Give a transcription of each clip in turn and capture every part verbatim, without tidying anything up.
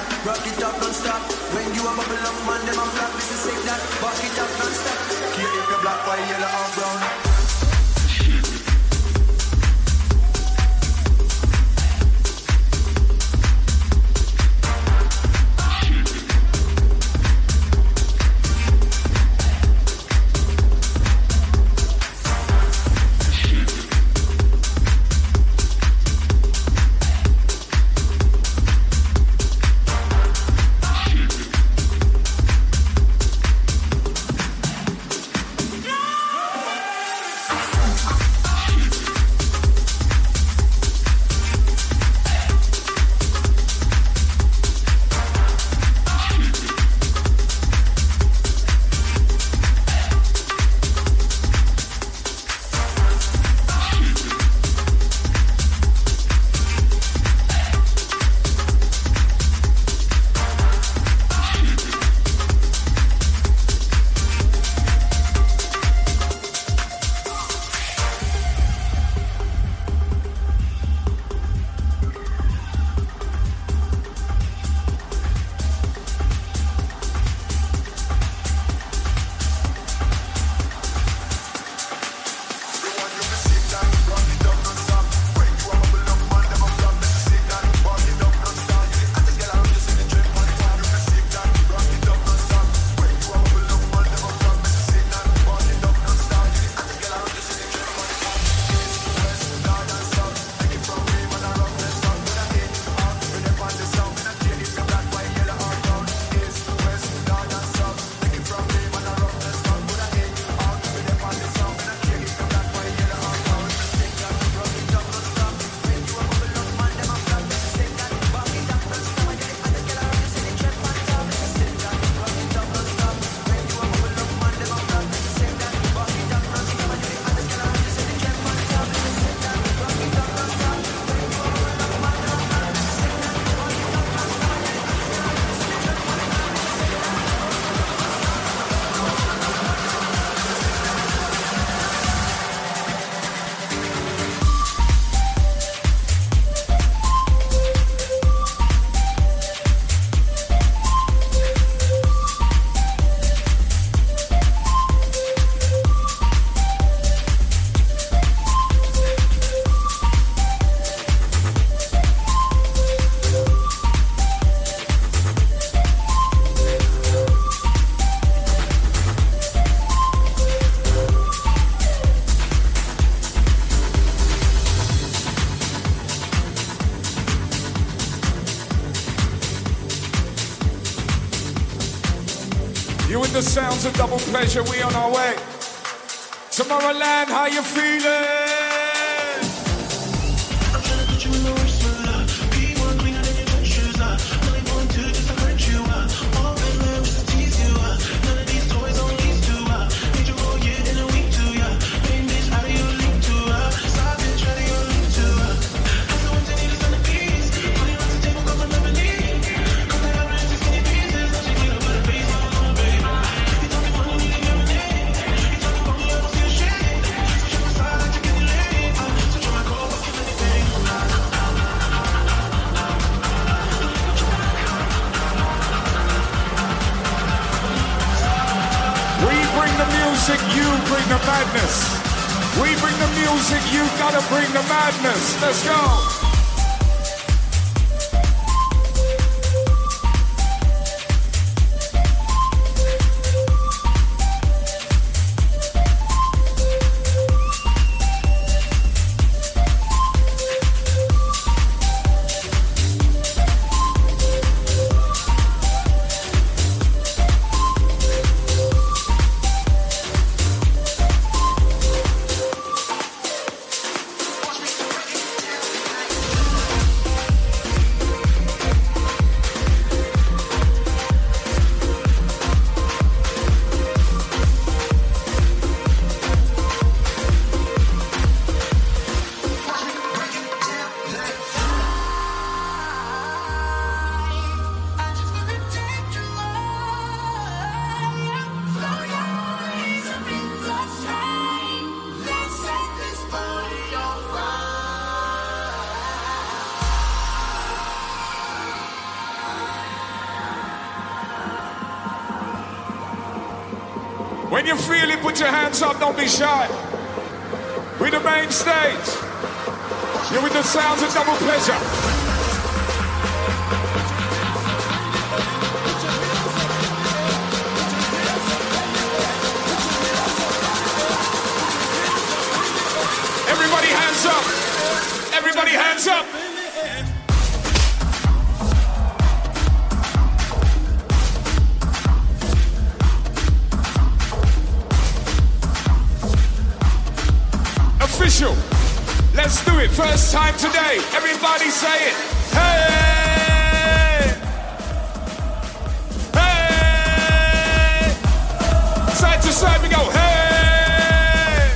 rock it up non-stop. When you a bubble up, man, them a flap. This is sick that, rock it up non-stop. Here if you're black, white, yellow or brown. The sounds of double pleasure, we on our way. Tomorrowland, how you feeling? I'm trying to put you in the worst mood, uh. Be one queen and your tennis shoes, uh. Only want to just to hurt you, uh. All in love just to tease you, uh. None of these toys on these two, uh. Need you all year in a week too, yeah. Main bitch out of your league too, uh. Side bitch out of your league too, uh. I'm the one to need a centerpiece. Money runs the table, come from Lebanese. Cause I have rich skinny pieces. Now she need to put a face on my baby. You told me one, you need to hear my name. You told me one, you don't see a shame. So show my side like you can relate, uh. So show my call, fuck you anything. We bring the music, you bring the madness. We bring the music, you gotta bring the madness. Let's go. When you feel it, put your hands up, don't be shy. We're the main stage. You're with the sounds of Double Pleasure. Everybody hands up. Everybody hands up. Official. Let's do it. First time today. Everybody say it. Hey! Hey! Side to side we go. Hey!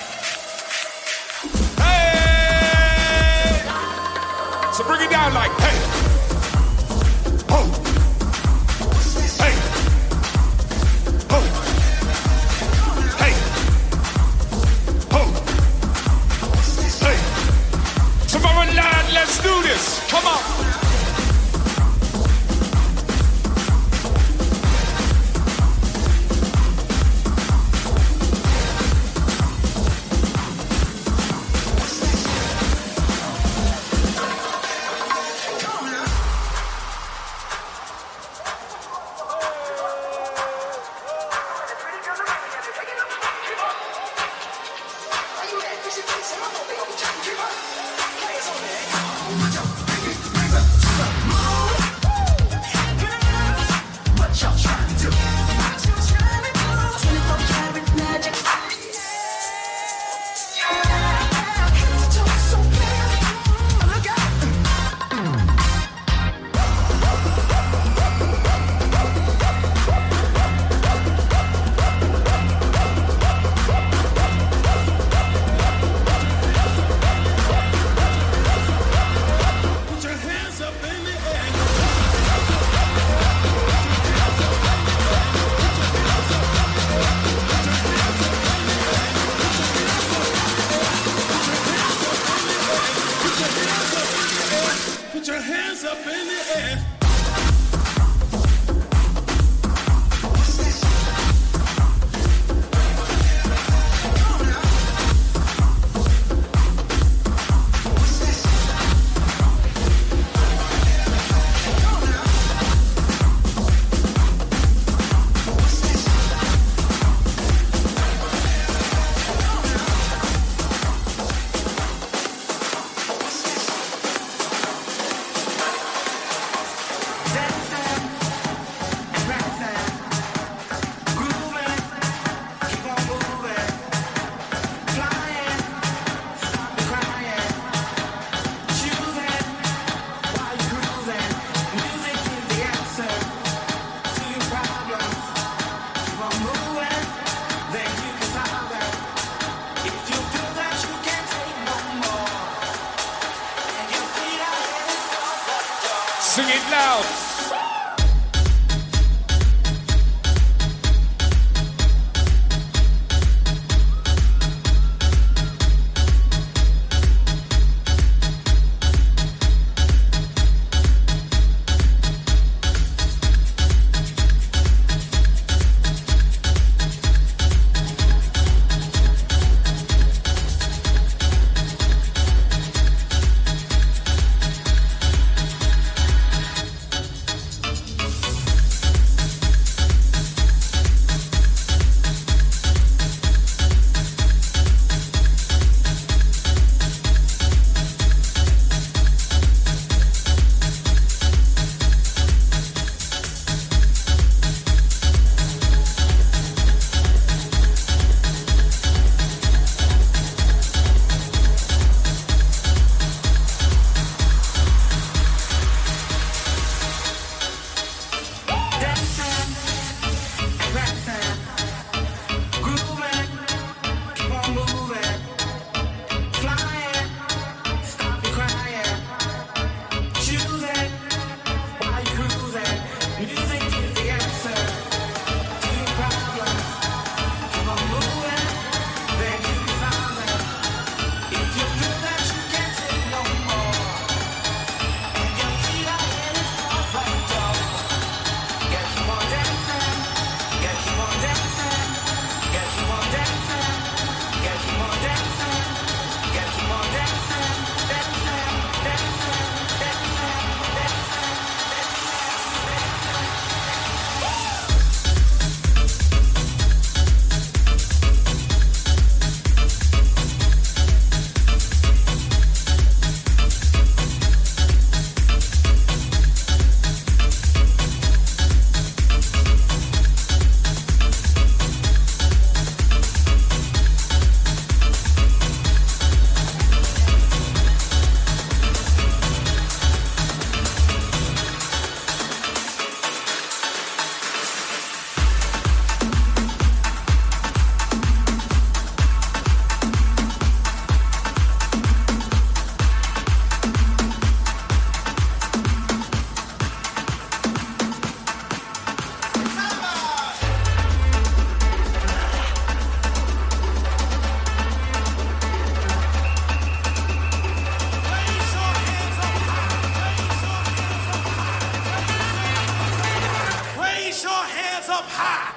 Hey! So bring it down like hey. Oh. Hey. Oh. Hey. Oh. Tomorrowland, let's do this. Come on. Sing it loud. up high.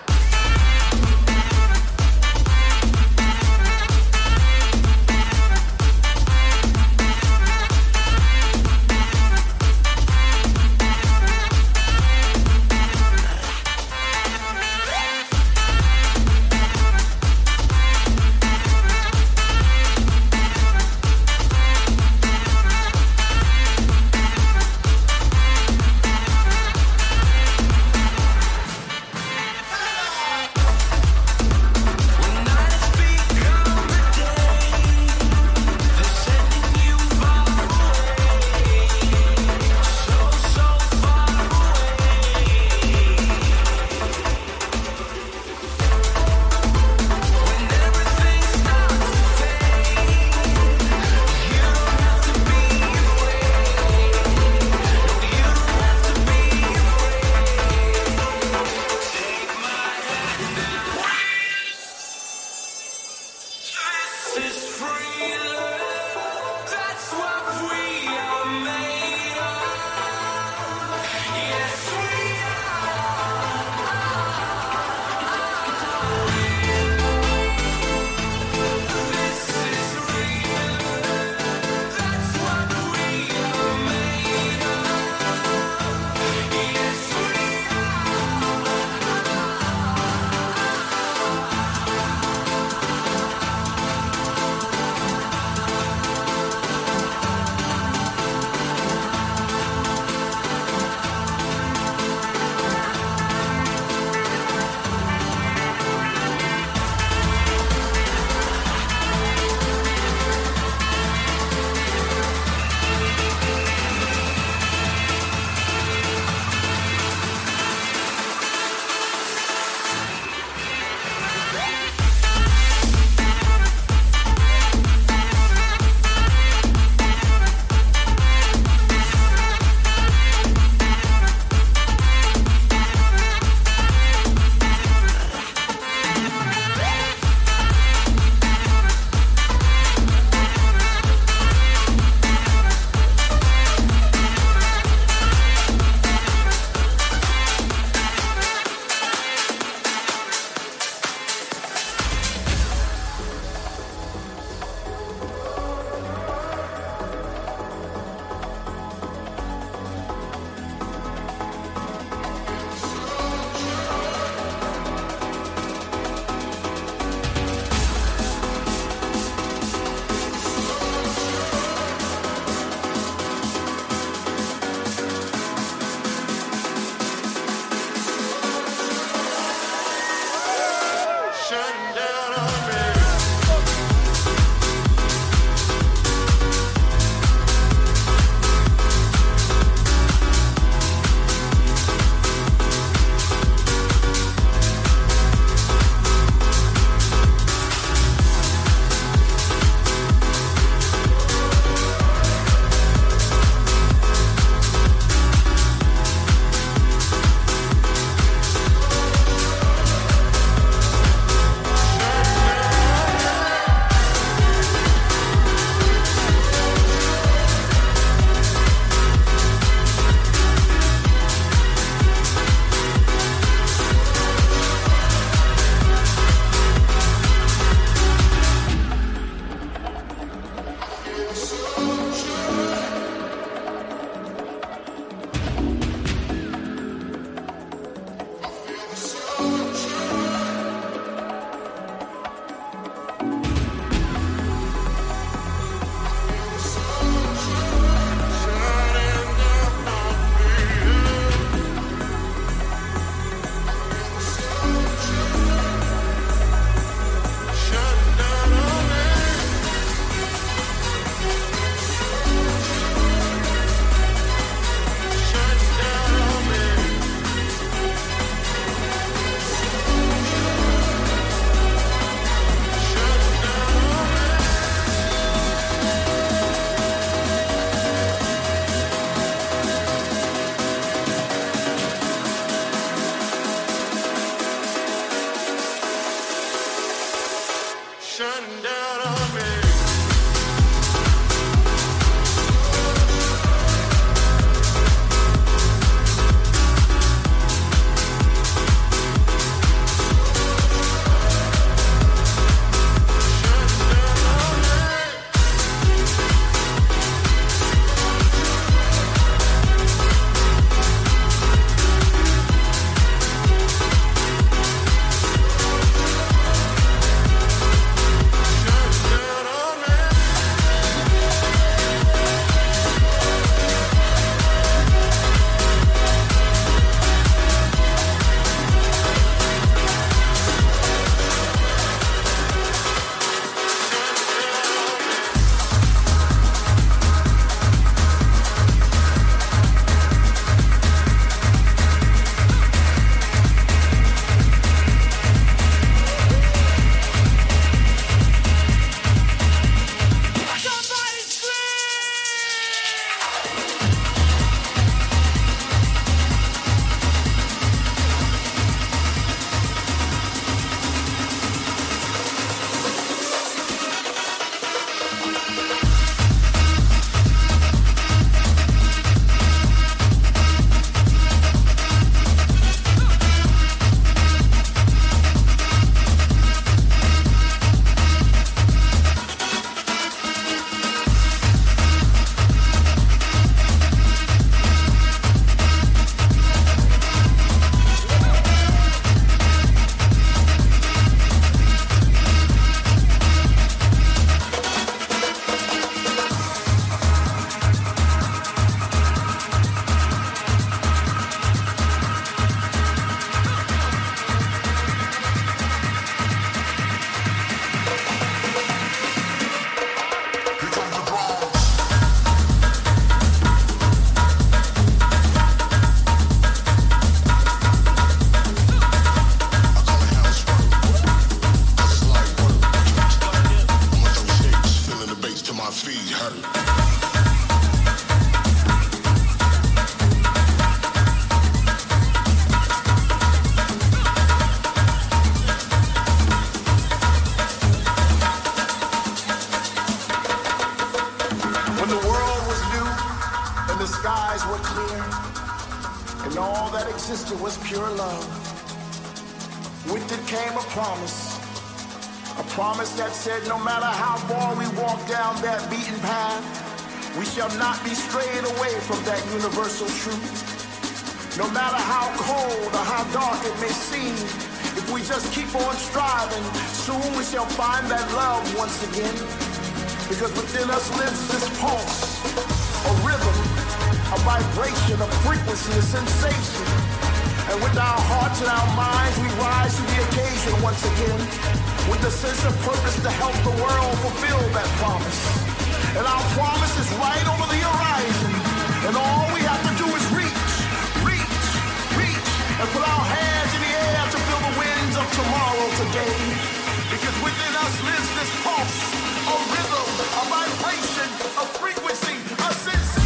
sister was pure love. With it came a promise. A promise that said no matter how far we walk down that beaten path, we shall not be strayed away from that universal truth. No matter how cold or how dark it may seem, if we just keep on striving, soon we shall find that love once again. Because within us lives this pulse, a rhythm, a vibration, a frequency, a sensation. And with our hearts and our minds, we rise to the occasion once again, with a sense of purpose to help the world fulfill that promise. And our promise is right over the horizon. And all we have to do is reach, reach, reach, and put our hands in the air to feel the winds of tomorrow today. Because within us lives this pulse, a rhythm, a vibration, a frequency, a sensation.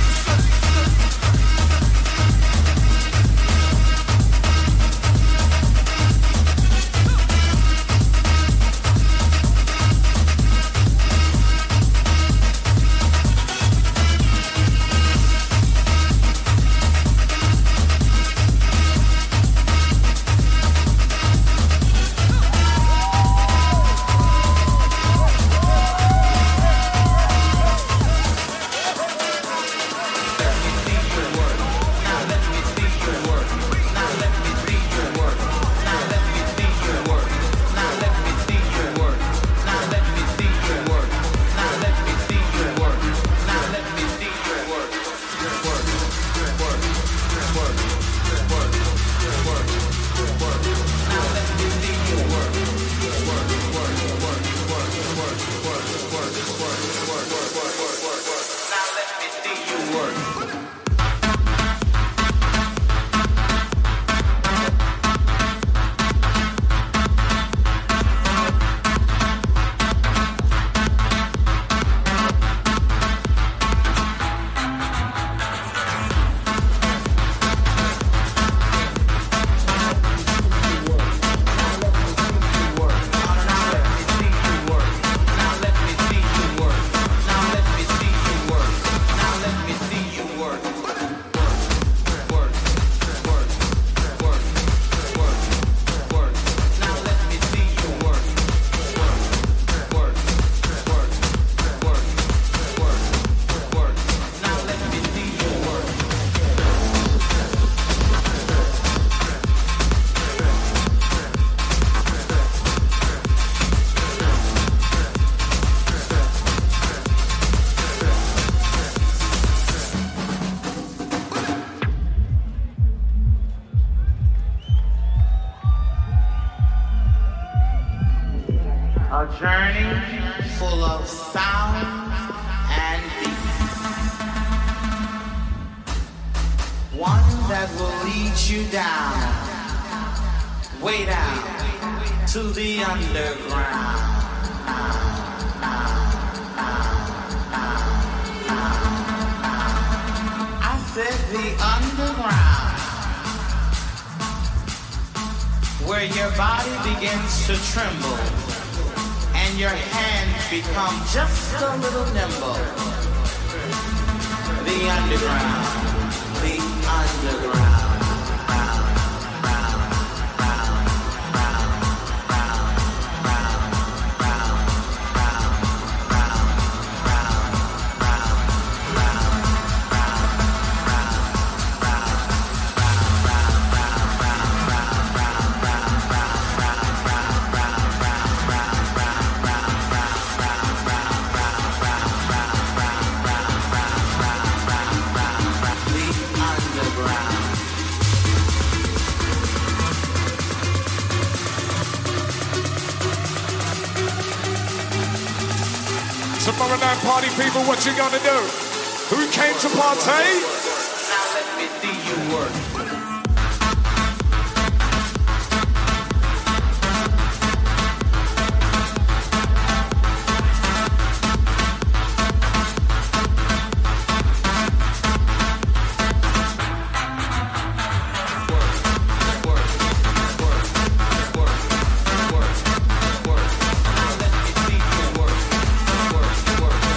Party people, what you gonna do? Who came to partay? Now let me see you work.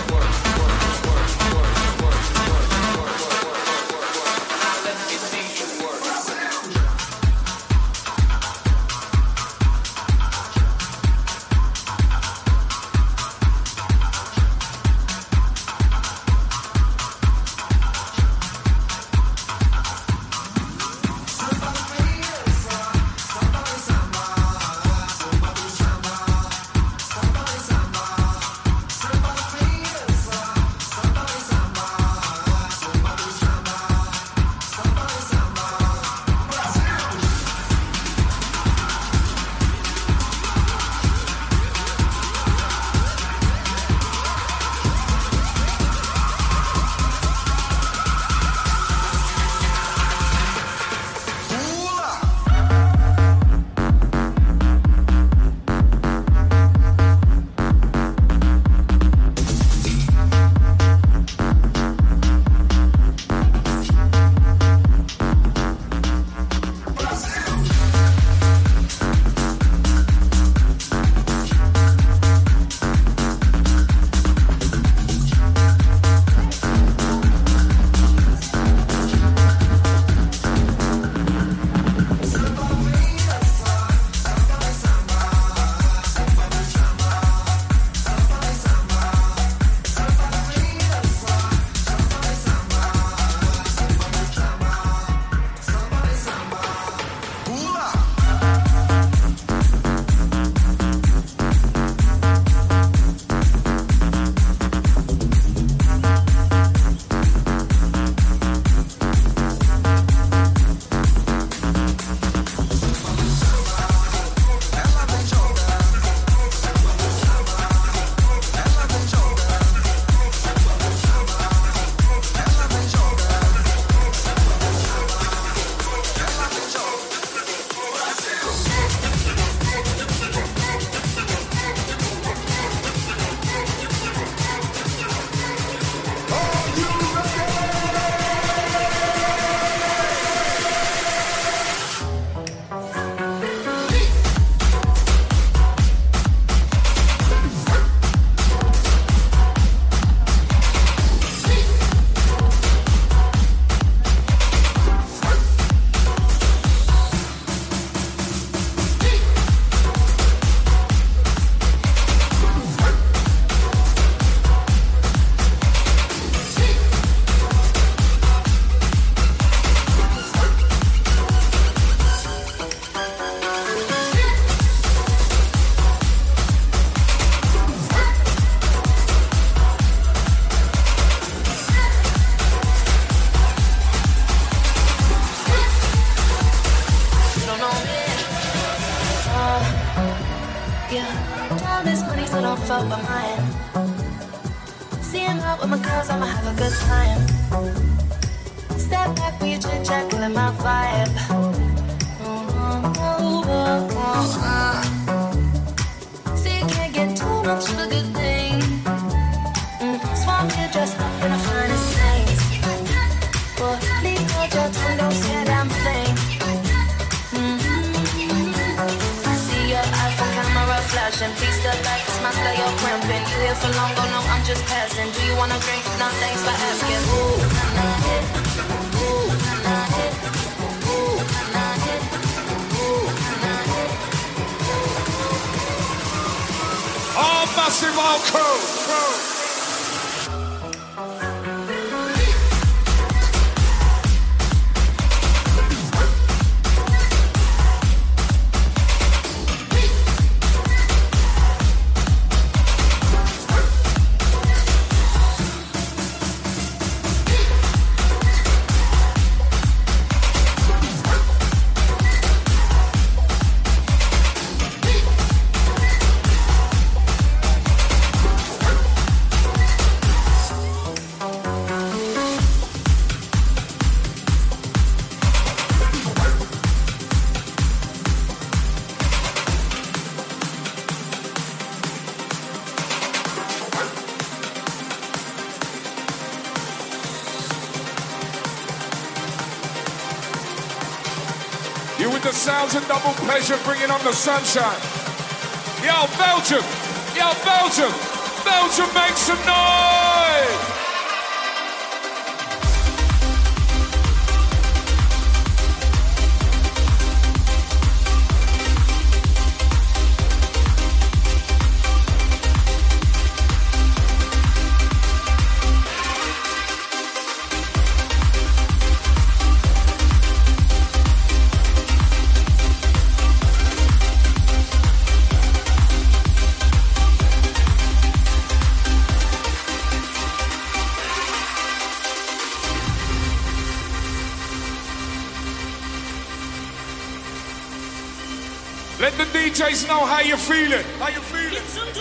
See you you. All this money, so don't fuck with mine. Seeing out with my girls, I'ma have a good time. Step back with your chit chat, killing my vibe. See, you can't get too much of a good thing. Mm, swamp you dressed up in the finest things. Well, please hold your tongue, don't say a damn thing. Mm-hmm. I see your iPhone camera flashing. Please step back, it's my style, you're cramping. You here for long, oh no, I'm just passing. Do you wanna drink? No, thanks for asking. Ooh, nah, hit. Ooh, nah, hit. Ooh, nah, hit. Ooh, nah, hit. All massive, all crew, crew. Sounds of double pleasure, bringing on the sunshine. Yo, Belgium! Yo, Belgium! Belgium, make some noise! Let the D Js know how you feeling. How you feeling?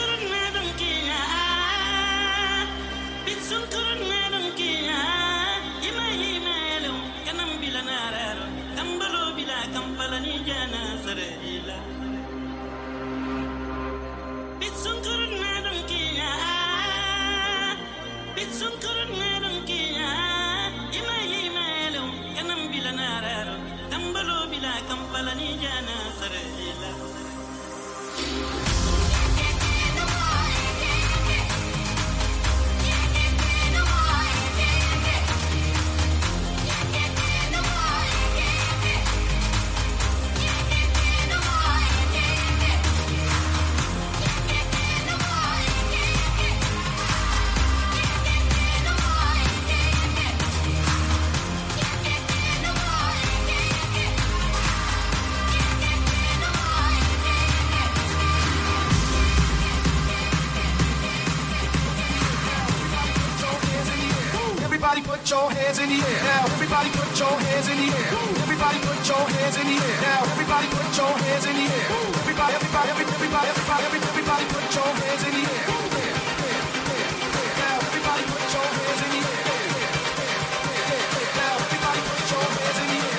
Put your hands in the air now. Everybody put your hands in the air. Everybody put your hands in the air now. Everybody put your hands in the air. Everybody, everybody, everybody, everybody, everybody put your hands in the air. Now everybody put your hands in the air. Now everybody put your hands in the air.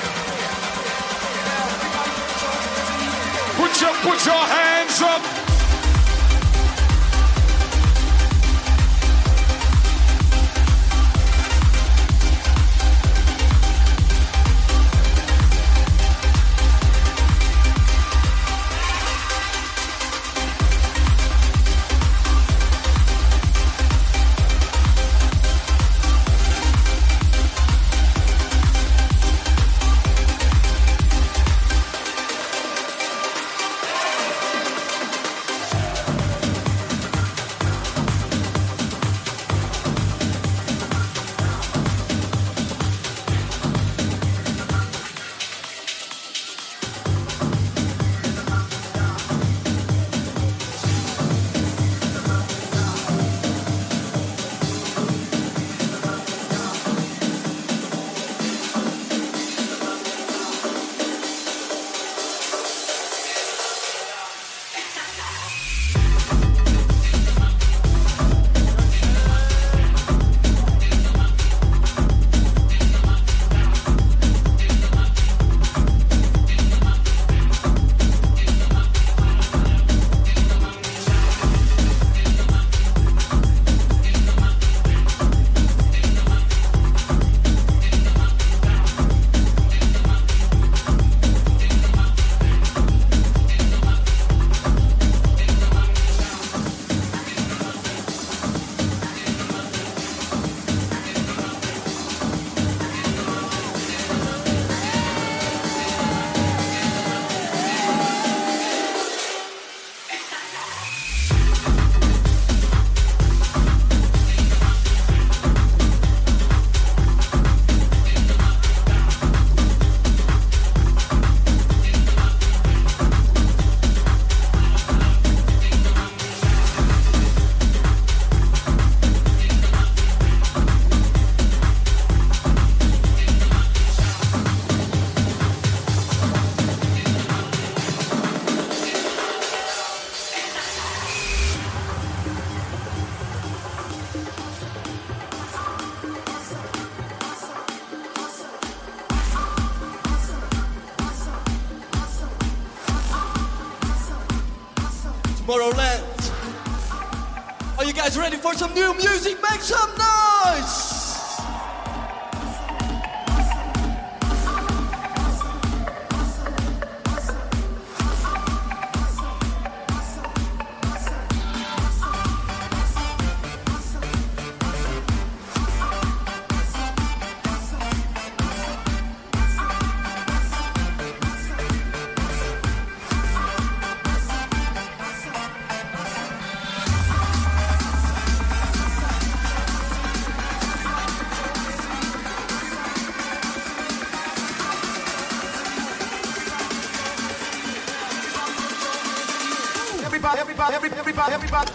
Now everybody put your hands in the air. Put your, put your hands up. Tomorrowland. Are you guys ready for some new music? Make some noise! Everybody, everybody, everybody, everybody, everybody.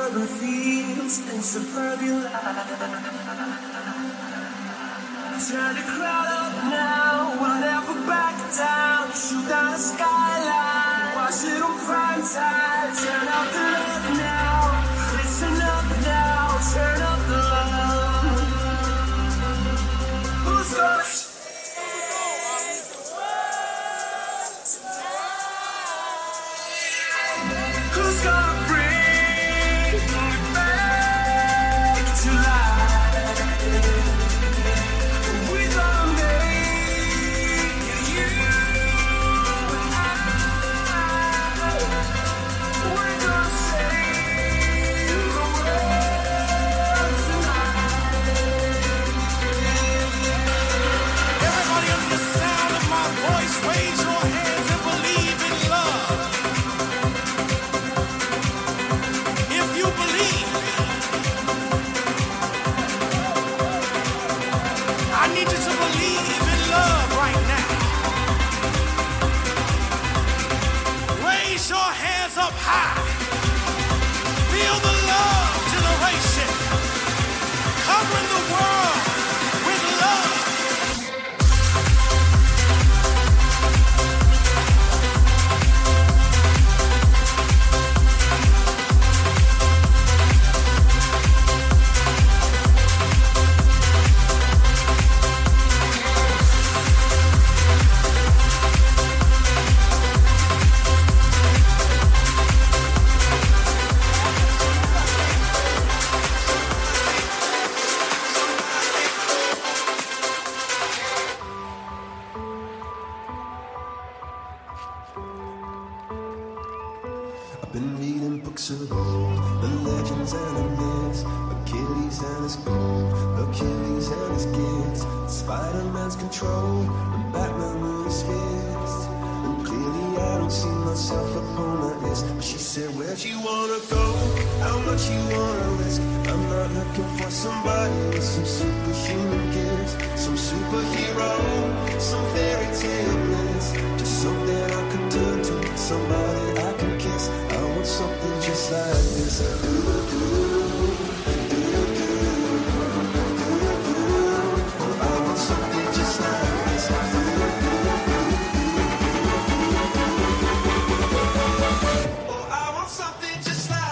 urban fields and suburban life. Turn the crowd up now, we'll never back down. Shoot down the skyline, watch it on prime time. Turn up the love now, listen up now, turn up the love. Who's gonna Who's gonna bring me back to life? We're gonna make you and I. We're gonna save the world tonight. Everybody under the sound of my voice, raise your hands and believe in love. If you believe, I need you to believe in love right now. Raise your hands up high. Feel the love generation covering the world with love. I've been reading books of old, the legends and the myths, Achilles and his gold, Achilles and his gifts, Spider-Man's control, and Batman with his fist. And clearly I don't see myself upon that list. But she said, where'd you wanna go? How much you wanna risk? I'm not looking for somebody with some superhuman gifts, some superhero, some fairy tale bliss, just something I can turn to, somebody I can kiss. I want something just like this. I want something just like this. Oh, I want something just like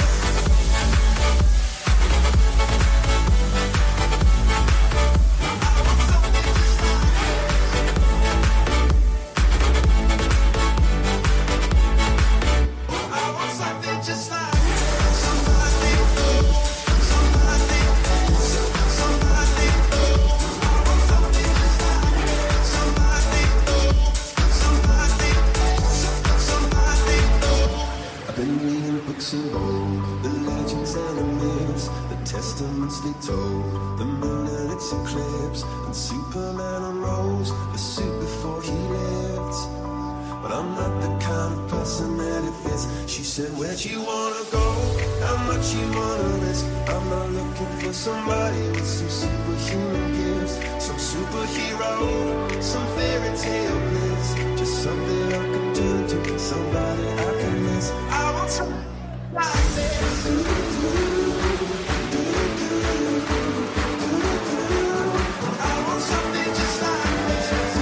just like somebody, somebody, somebody, I want something just like somebody, somebody, somebody. I've been reading books of old, the legends and the myths, the testaments they told, the moon and its eclipse, and Superman unrolls the suit before he lived. But I'm not the kind of person that it fits. She said, where'd you wanna go? How much you wanna risk? I'm not looking for somebody with some superhuman gifts, some superhero, some fairy tale bliss, just something I can turn to, somebody I can miss. I want something like this. I want something just like this.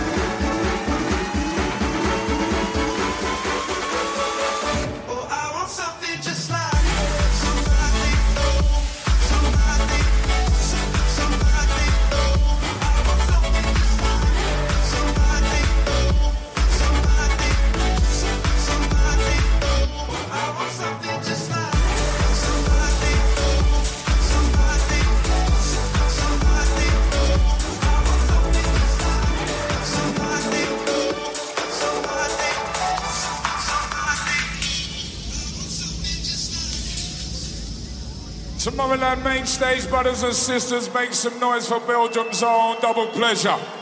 Something just like somebody, somebody, somebody. I want something just like somebody, somebody, somebody. I want something just like somebody, somebody, somebody. I want something just like somebody, somebody, somebody. Tomorrowland main stage, brothers and sisters, make some noise for Belgium's own Double Pleasure.